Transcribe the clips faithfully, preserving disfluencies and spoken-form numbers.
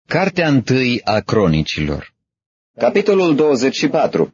Cartea întâi a Cronicilor. Capitolul douăzeci și patru.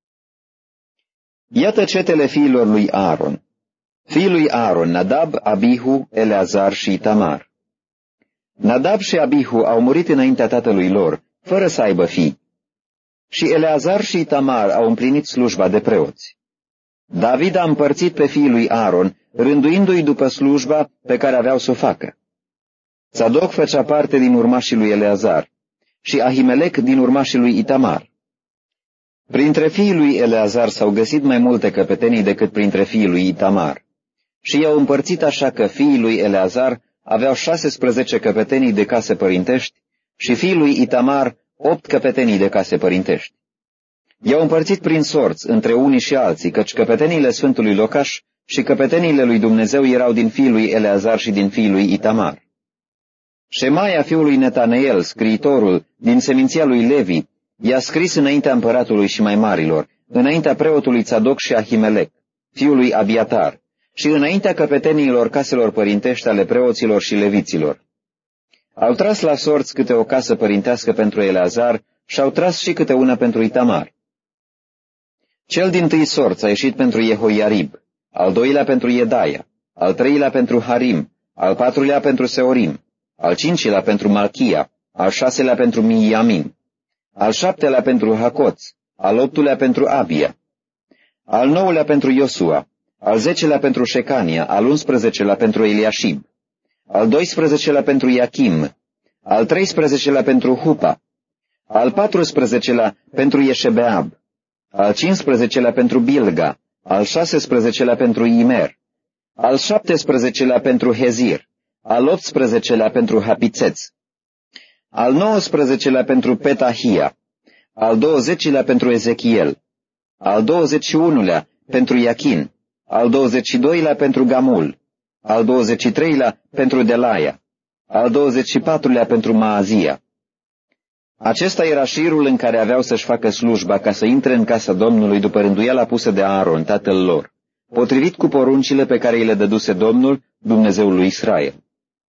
Iată cetele fiilor lui Aaron. Fiii lui Aaron, Nadab, Abihu, Eleazar și Itamar. Nadab și Abihu au murit înaintea tatălui lor, fără să aibă fii. Și Eleazar și Itamar au împlinit slujba de preoți. David a împărțit pe fiii lui Aaron, rânduindu-i după slujba pe care aveau să o facă. Tzadok făcea parte din urmașii lui Eleazar și Ahimelec din urmașii lui Itamar. Printre fiii lui Eleazar s-au găsit mai multe căpetenii decât printre fiii lui Itamar. Și i-au împărțit așa că fiii lui Eleazar aveau șasesprezece căpetenii de case părintești și fiii lui Itamar opt căpetenii de case părintești. I-au împărțit prin sorți între unii și alții, căci căpeteniile Sfântului Locaș și căpeteniile lui Dumnezeu erau din fiii lui Eleazar și din fiii lui Itamar. Șemaia fiul lui Netaneel, scriitorul, din seminția lui Levi, i-a scris înaintea împăratului și mai marilor, înaintea preotului Tzadok și Ahimelec, fiul lui Abiatar, și înaintea căpeteniilor caselor părintești ale preoților și leviților. Au tras la sorți câte o casă părintească pentru Eleazar și au tras și câte una pentru Itamar. Cel dintâi sorț a ieșit pentru Jehoiarib, al doilea pentru Iedaia, al treilea pentru Harim, al patrulea pentru Seorim, al cincilea pentru Malchia, al șaselea pentru Miamin, al șaptelea pentru Hacoț, al optulea pentru Abia, al nouălea pentru Iosua, al zecelea pentru Șecania, al unsprezecelea pentru Eliașib, al doisprezecelea pentru Iachim, al treisprezecelea pentru Hupa, al patrusprezecelea pentru Ieșebeab, al cincisprezecelea pentru Bilga, al șasesprezecelea pentru Imer, al șaptesprezecelea pentru Hezir, al optsprezecelea pentru Hapițeț, al nouăsprezecelea pentru Petahia, al douăzecilea pentru Ezechiel, al douăzeci și unulea pentru Iachin, al douăzeci și doilea pentru Gamul, al douăzeci și treilea pentru Delaia, al douăzeci și patrulea pentru Maazia. Acesta era șirul în care aveau să-și facă slujba ca să intre în casa Domnului după rânduiala pusă de Aaron, tatăl lor, potrivit cu poruncile pe care îi le dăduse Domnul, Dumnezeul lui Israel.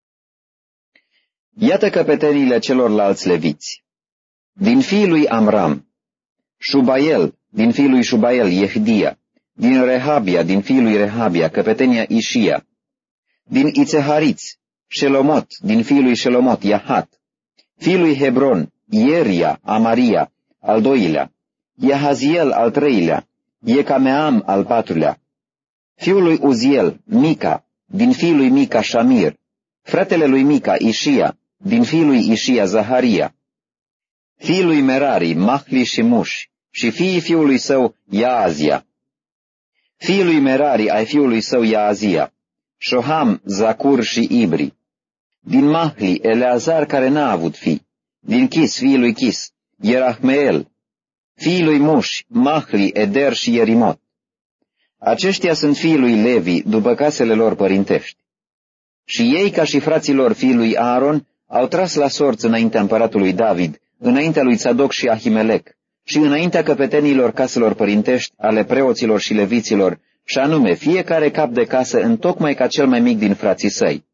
Iată căpeteniile celorlalți leviți. Din fiii lui Amram, Șubael, din fiii lui Șubael, Yehdia, din Rehabia, din fiii lui Rehabia, căpetenia Ișia, din Ițehariți, Shelomot, din fiii lui Shelomot, Yahat, fiii lui Hebron, Ieria, Amaria, al doilea, Iahaziel, al treilea, Yecameam, al patrulea, fiul lui Uziel, Mica, din fiii lui Mica, Shamir, fratele lui Mica, Ișia, din fiii lui Ișia, Zaharia, fiii lui Merari, Mahli și Muși, și fiii fiului său, Yaazia, fiii lui Merari ai fiului său, Yaazia, Shoham, Zacur și Ibri, din Mahli, Eleazar, care n-a avut fii, din Chis, fiii lui Chis, Ierahmeel, fiii lui Muși, Mahli, Eder și Ierimot. Aceștia sunt fiii lui Levi, după casele lor părintești. Și ei, ca și frații lor fiii lui Aaron, au tras la sorți înaintea împăratului David, înaintea lui Tzadok și Ahimelec, și înaintea căpetenilor caselor părintești ale preoților și leviților, și anume fiecare cap de casă întocmai ca cel mai mic din frații săi.